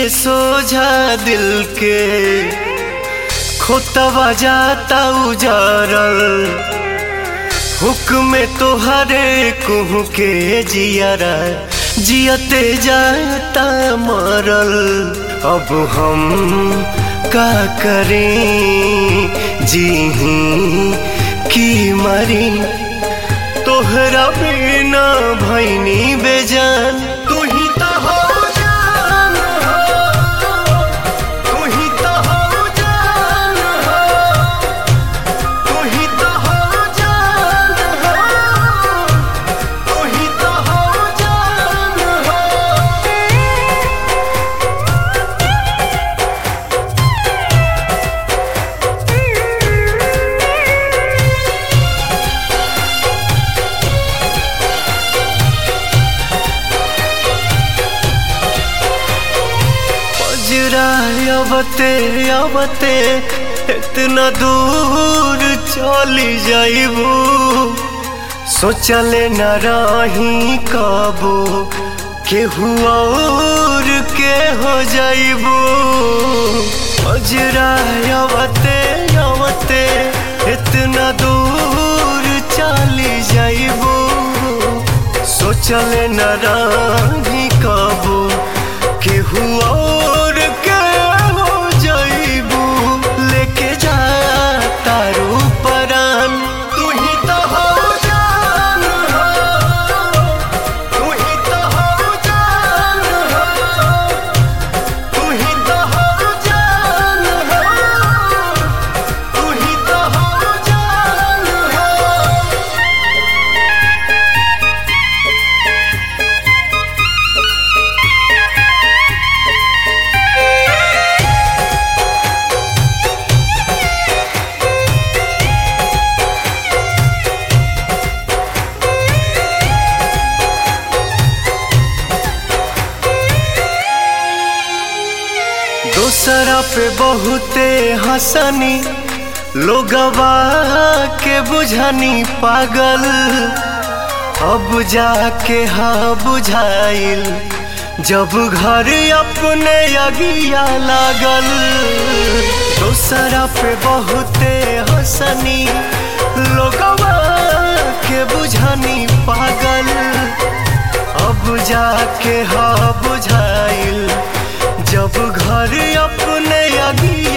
सोझा दिल के खोतवा जाता उजारल हुक्म तोहरे कुहू के जियारा जियते जाता मरल। अब हम का करें जीही की मरी तोहरा बिना भैनी बेजान। तू ही तो हो जान हो, तू ही तो हो जान हो, तू ही तो हो जान हो, तू ही तो हो जान हो। अबते अबते इतना दूर चली जाइबू सोचले न रही कबो केहू और के हो जाइबू। अजरा अबते अबते इतना दूर चली जाइबू सोचले न रही कबो केहू और के हो जाइबू लेके जा तारू परान। तू ही तो हो जान हो, तू ही तो हो जान हो, तू ही तो हो जान हो, तू ही तो हो जान हो। दूसरा पे बहुते हंसनी लोगवा के बुझनी पागल अब जाके हाँ बुझाइल जब घर अपने अगिया लागल। दूसरा पे बहुते हंसनी लोगवा के बुझनी पागल अब जाके हाँ बुझाइल जब घर अपने अगिया